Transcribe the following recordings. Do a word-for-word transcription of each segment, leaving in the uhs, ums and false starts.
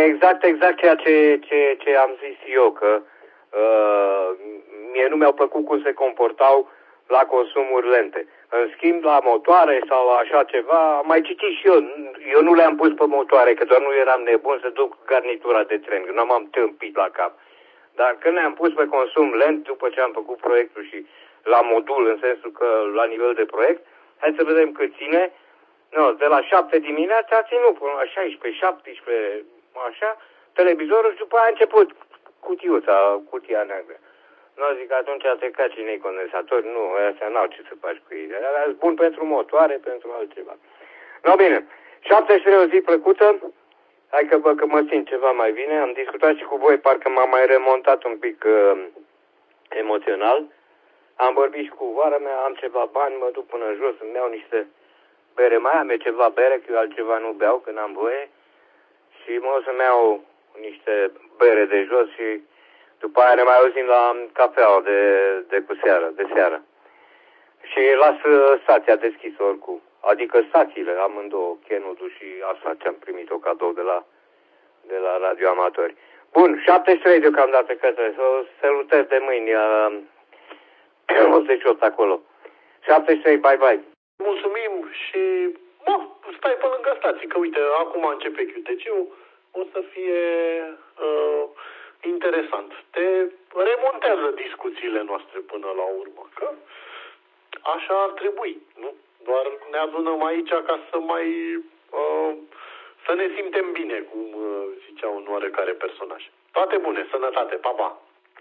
Exact, exact ceea ce, ce, ce am zis eu, că uh, mie nu mi-au plăcut cum se comportau la consumuri lente. În schimb, la motoare sau așa ceva, am mai citit și eu. Eu nu le-am pus pe motoare, că doar nu eram nebun să duc garnitura de tren, că nu m-am tâmpit la cap. Dar când ne-am pus pe consum lent, după ce am făcut proiectul și la modul, în sensul că la nivel de proiect, hai să vedem cât ține. No, de la șapte dimineața a ținut până la șaisprezece, șaptesprezece, așa, televizorul și după aia a început cutiuța, cutia neagră. Nu, zic, atunci a trecat cinei condensatori, nu, astea n-au ce să faci cu ei. Dar sunt bun pentru motoare, pentru altceva. No, bine, șaptezeci și trei o zi plăcută, hai că văd că mă simt ceva mai bine, am discutat și cu voi, parcă m-am mai remontat un pic uh, emoțional, am vorbit și cu vara mea, am ceva bani, mă duc până jos, îmi iau niște bere, mai am ceva bere, că eu altceva nu beau, că n-am voie, și mă o să-mi iau niște bere de jos și după aia ne mai auzim la cafeaua de, de cu seară, de seară. Și las stația deschisă oricum. Adică stațiile, amândouă, Kenwood și asta ce am primit-o cadou de la, de la radioamatori. Bun, șaptezeci și trei deocamdată către, să salutez de mâini, uh, optzeci și opt acolo. șaptezeci și trei, bye bye. Mulțumim și, mă, stai pe lângă stații, că uite, acum începe Q T C-ul, o să fie uh, interesant. Te remontează discuțiile noastre până la urmă, că așa ar trebui, nu? Doar ne adunăm aici ca să mai, uh, să ne simtem bine, cum uh, zicea un oarecare personaj. Toate bune, sănătate, pa, pa!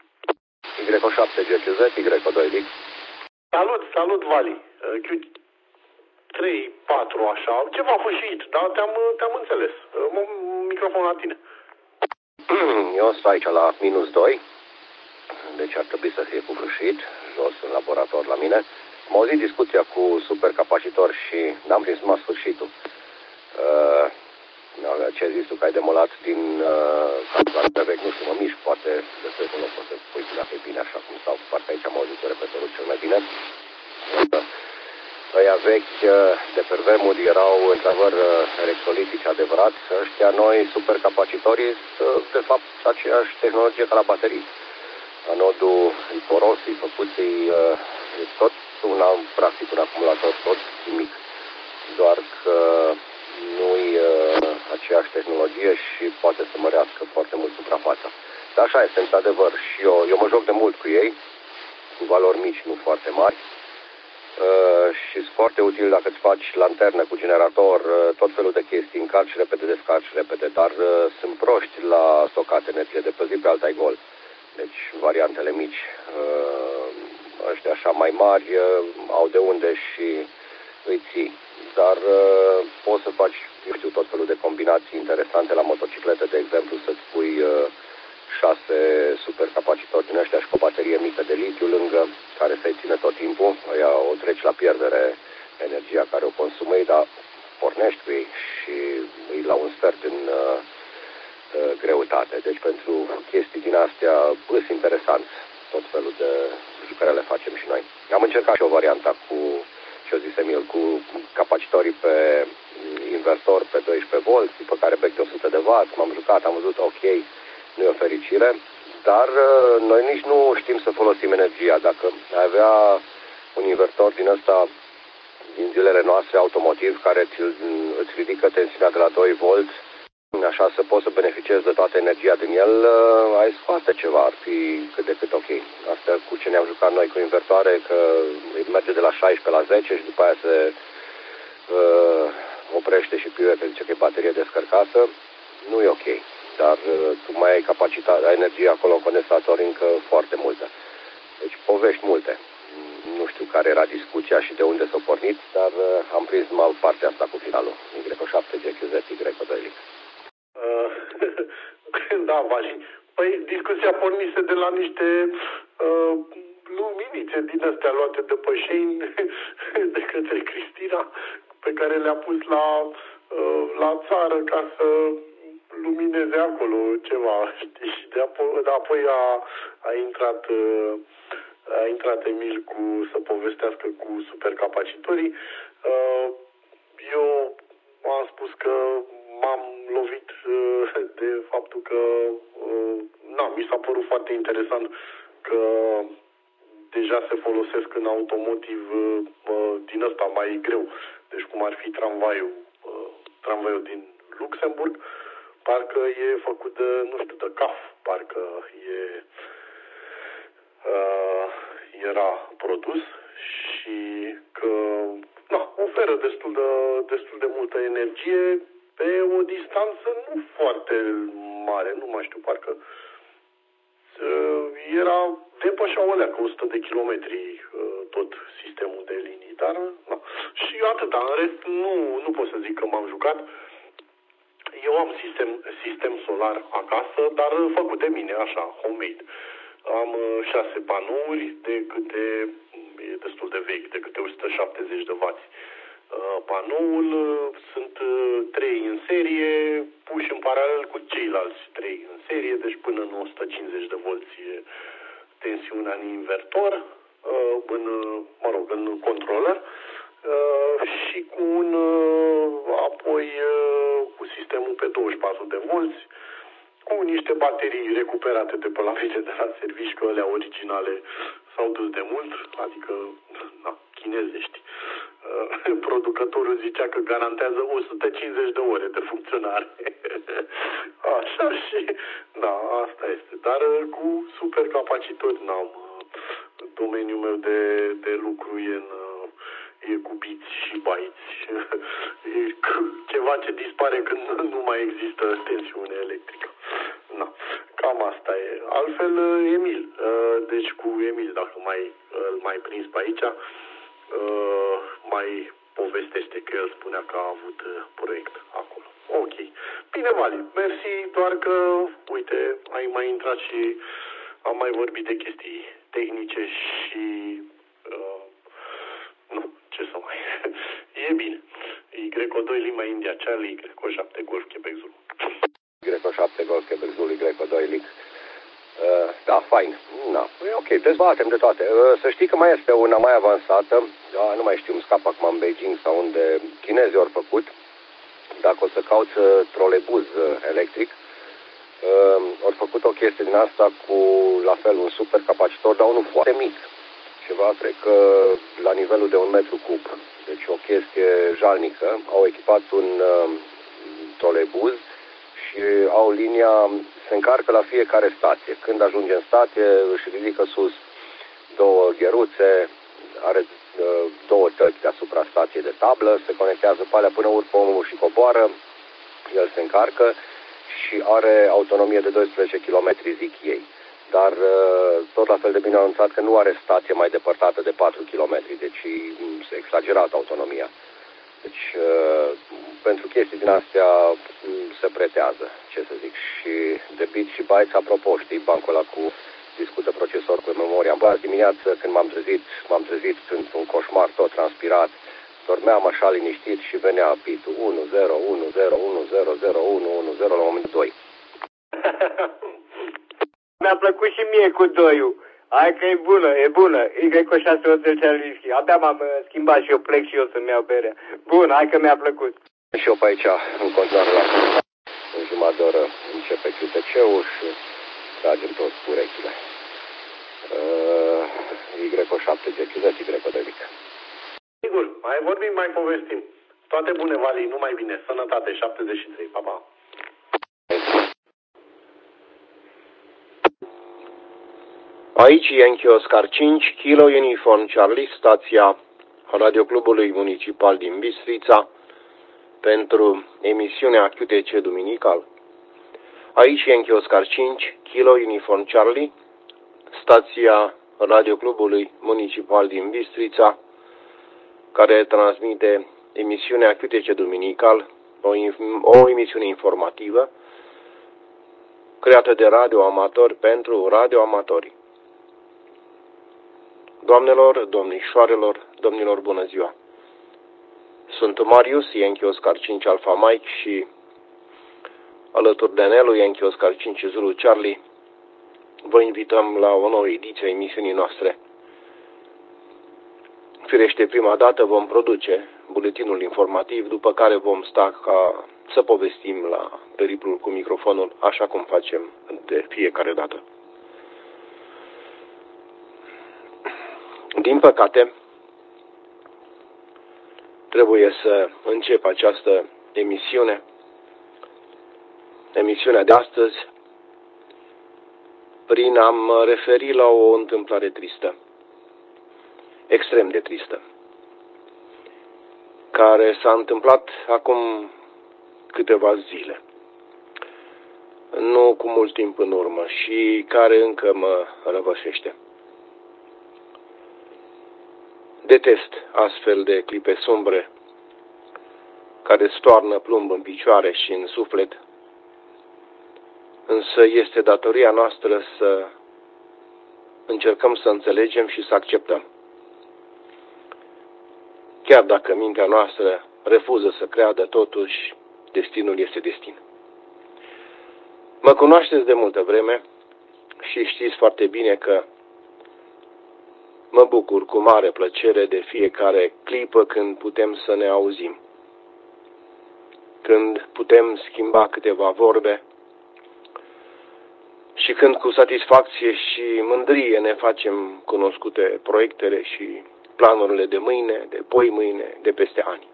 Y șapte G Q Z, Y doi Lix. Salut, salut, Vali! Q trei, patru, așa, ceva fâșit, dar te-am, te-am înțeles. Microfon la tine. Eu stau aici la minus doi, deci ar trebui să fie cu fâșit, jos în laborator la mine. Am auzit discuția cu supercapacitor și n-am prins numai sfârșitul. Uh, ce ai zis tu că ai demolat din uh, pe vechi, nu știu, mă mișc, poate găsesc un loc, o să spui dacă e bine așa cum stau, parcă aici am auzit repetărul cel mai bine. Uh, Ăia vechi de pe vremuri erau într-adevăr electrolitici adevărat. Ăștia noi, supercapacitorii, sunt de fapt aceeași tehnologie ca la baterii. Anodul e poros, e făcut, e tot una, practic un acumulator, tot chimic. Doar că nu e aceeași tehnologie și poate să mărească foarte mult suprafața. Dar așa este, într-adevăr, și eu, eu mă joc de mult cu ei, cu valori mici, nu foarte mari. Uh, și sunt foarte util dacă îți faci lanternă cu generator, uh, tot felul de chestii, încarci repede, descarci repede, dar uh, sunt proști la stocat energie, de pe zi pe alta ai gol. Deci variantele mici, uh, ăștia așa mai mari, uh, au de unde și îi ții. Dar uh, poți să faci, eu știu, tot felul de combinații interesante la motociclete, de exemplu, să-ți pui uh, șase supercapacitori din ăștia și cu o baterie mică de litiu lângă, care să-i ține tot timpul. Aia o treci la pierdere energia care o consumă ei, dar pornești cu ei și îi la un sfert în uh, uh, greutate. Deci pentru chestii din astea sunt interesant tot felul de lucruri care le facem și noi. Am încercat și o variantă cu, ce-o zis Emil, cu capacitorii pe inversor pe doisprezece volți, după care bec de o sută de watt, m-am jucat, am văzut, ok, nu e o fericire, dar uh, noi nici nu știm să folosim energia. Dacă ai avea un invertor din ăsta, din zilele noastre, automotiv, care îți, îți ridică tensiunea de la doi volți, așa să poți să beneficiezi de toată energia din el, uh, ai scoate ceva, ar fi cât de cât ok. Asta cu ce ne-am jucat noi cu invertoare, că merge de la șaisprezece la zece și după aia se uh, oprește și piuie, că zice că e baterie descărcată, nu e ok. Dar tu mai ai capacitatea, energie acolo în condensator încă foarte multă. Deci povești multe. Nu știu care era discuția și de unde s-a pornit, dar am prins numai partea asta cu finalul. Y șapte G Q Z, Y doi Lix. Da, Vali. Păi discuția pornise de la niște uh, luminițe din astea luate de pășeni de către Cristina, pe care le-a pus la, uh, la țară ca să lumineze acolo ceva, știi, și de apoi, de apoi a, a intrat a intrat Emil cu să povestească cu supercapacitorii. Eu am spus că m-am lovit de faptul că na, mi s-a părut foarte interesant că deja se folosesc în automotiv din ăsta mai greu. Deci cum ar fi tramvaiul, tramvaiul din Luxemburg, parcă e făcut de, nu știu, de C A F, parcă e, uh, era produs și că na, oferă destul de, destul de multă energie pe o distanță nu foarte mare, nu mai știu, parcă uh, era depășea o leacă, o sută de kilometri uh, tot sistemul de linii, dar na. Și atâta, în rest nu, nu pot să zic că m-am jucat. Eu am sistem, sistem solar acasă, dar făcut de mine, așa, homemade. Am uh, șase panouri de câte, e destul de vechi, de câte o sută șaptezeci de wați. Uh, panoul, uh, sunt uh, trei în serie, puși în paralel cu ceilalți trei în serie, deci până în o sută cincizeci de volți e tensiunea în invertor, uh, în, mă rog, în controller. Uh, și cu un uh, apoi uh, cu sistemul pe douăzeci și patru de volți, cu niște baterii recuperate de pe la mine de la servici, că alea originale s-au dus de mult, adică na, chinezești. Uh, producătorul zicea că garantează o sută cincizeci de ore de funcționare. Așa și da, asta este. Dar uh, cu supercapacitori n-am. Uh, domeniul meu de, de lucru e în e cu biți și bytes. E ceva ce dispare când nu mai există tensiune electrică. Na, cam asta e. Altfel, Emil. Deci cu Emil, dacă mai, îl mai prins pe aici, mai povestește că el spunea că a avut proiect acolo. Ok. Bine, Vali. Mersi, doar că, uite, ai mai intrat și am mai vorbit de chestii tehnice și uh, nu, ce să mai... E bine. Y O doi Lima India Charlie, Y O șapte Golf Quebec Zulu. Y O șapte Golf Quebec Zulu, Y O doi Lic. Uh, da, fain. Da, e ok, dezbatem de toate. Uh, să știi că mai este una mai avansată, da, nu mai știu, îmi scap acum în Beijing sau unde chinezii au făcut. Dacă o să cauți uh, trolebuz uh, electric, uh, au făcut o chestie din asta cu, la fel, un supercapacitor, dar unul foarte mic. Ceva, cred că la nivelul de un metru cub. Deci o chestie jalnică. Au echipat un uh, trolebuz și au linia, se încarcă la fiecare stație. Când ajunge în stație, își ridică sus două gheruțe, are uh, două tăți deasupra stației de tablă, se conectează pe alea până urcă omul și coboară, el se încarcă și are autonomie de doisprezece kilometri, zic ei. Dar tot la fel de bine au anunțat că nu are stație mai depărtată de patru kilometri, deci e exagerat autonomia. Deci pentru chestii din astea se pretează, ce să zic. Și de bit și bytes, apropo, știi, bancul ăla cu discută procesor cu memoria. În dimineață, când m-am trezit, m-am trezit într-un coșmar tot transpirat, dormeam așa liniștit și venea bitul unu zero unu zero unu zero zero unu unu zero la momentul doi. Mi-a plăcut și mie cu doiul. Hai că e bună, e bună. Y O șase Hotel Charlie Whisky. Abia m-am schimbat și eu plec și eu să-mi iau berea. Bun, hai că mi-a plăcut. Și eu pe aici, în continuare la în jumătate de oră, începe Q T C-ul și tragem toți cu urechile. Uh, Y O șapte G Q Z, Y O doi Lic. Sigur, mai vorbim, mai povestim. Toate bune, Vali, numai bine. Sănătate, șaptezeci și trei. Pa, pa. Aici Yankee Oscar cinci, Kilo Uniform Charlie, stația Radioclubului Municipal din Bistrița, pentru emisiunea Q T C duminical. Aici Yankee Oscar cinci, Kilo Uniform Charlie, stația Radioclubului Municipal din Bistrița, care transmite emisiunea Q T C duminical, o, o emisiune informativă, creată de radioamatori pentru radioamatori. Doamnelor, domnișoarelor, domnilor, bună ziua! Sunt Marius, Yankee Oscar cinci Alpha Mike și alături de Nelu, Yankee Oscar cinci Zulu Charlie, vă invităm la o nouă ediție a emisiunii noastre. Firește, prima dată vom produce buletinul informativ, după care vom sta ca să povestim la periplul cu microfonul, așa cum facem de fiecare dată. Din păcate, trebuie să încep această emisiune, emisiunea de astăzi, prin a mă referi la o întâmplare tristă, extrem de tristă, care s-a întâmplat acum câteva zile, nu cu mult timp în urmă, și care încă mă răvășește. Detest astfel de clipe sumbre care stoarnă plumb în picioare și în suflet, însă este datoria noastră să încercăm să înțelegem și să acceptăm. Chiar dacă mintea noastră refuză să creadă, totuși, destinul este destin. Mă cunoașteți de multă vreme și știți foarte bine că mă bucur cu mare plăcere de fiecare clipă când putem să ne auzim, când putem schimba câteva vorbe și când cu satisfacție și mândrie ne facem cunoscute proiectele și planurile de mâine, de poi mâine, de peste ani.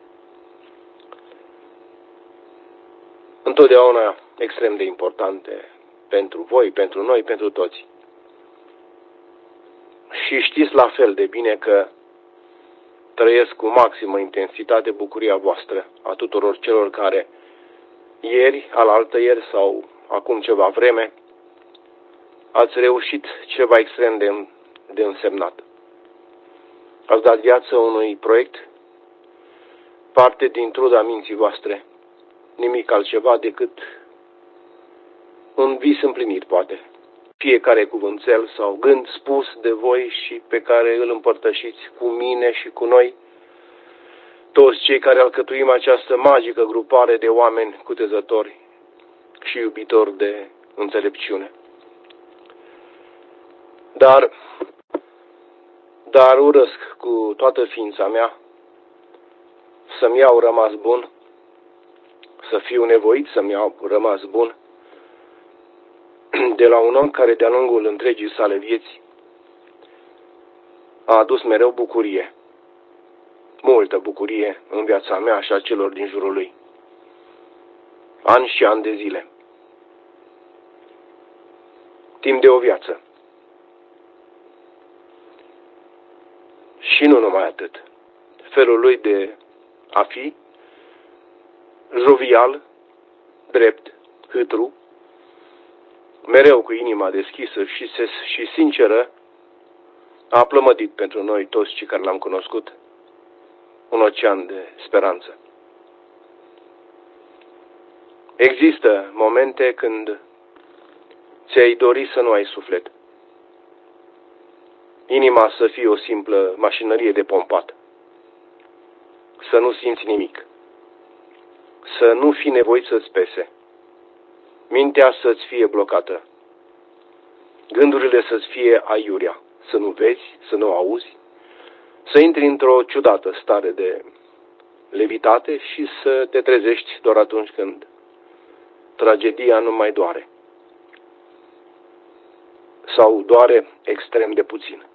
Întotdeauna extrem de importante pentru voi, pentru noi, pentru toți. Și știți la fel de bine că trăiesc cu maximă intensitate bucuria voastră, a tuturor celor care ieri, alaltăieri sau acum ceva vreme, ați reușit ceva extrem de, de însemnat. Ați dat viață unui proiect, parte din truda minții voastre, nimic altceva decât un vis împlinit, poate. Fiecare cuvânțel sau gând spus de voi și pe care îl împărtășiți cu mine și cu noi, toți cei care alcătuim această magică grupare de oameni cutezători și iubitori de înțelepciune. Dar, dar urăsc cu toată ființa mea să-mi iau rămas bun, să fiu nevoit să-mi iau rămas bun de la un om care de-a lungul întregii sale vieți a adus mereu bucurie, multă bucurie în viața mea și a celor din jurul lui, ani și ani de zile, timp de o viață. Și nu numai atât, felul lui de a fi, jovial, drept, hâtru, mereu cu inima deschisă și, și sinceră, a plămădit pentru noi toți cei care l-am cunoscut un ocean de speranță. Există momente când ți-ai dori să nu ai suflet, inima să fie o simplă mașinărie de pompat, să nu simți nimic, să nu fii nevoit să-ți pese, mintea să-ți fie blocată, gândurile să-ți fie aiurea, să nu vezi, să nu auzi, să intri într-o ciudată stare de levitate și să te trezești doar atunci când tragedia nu mai doare. Sau doare extrem de puțin.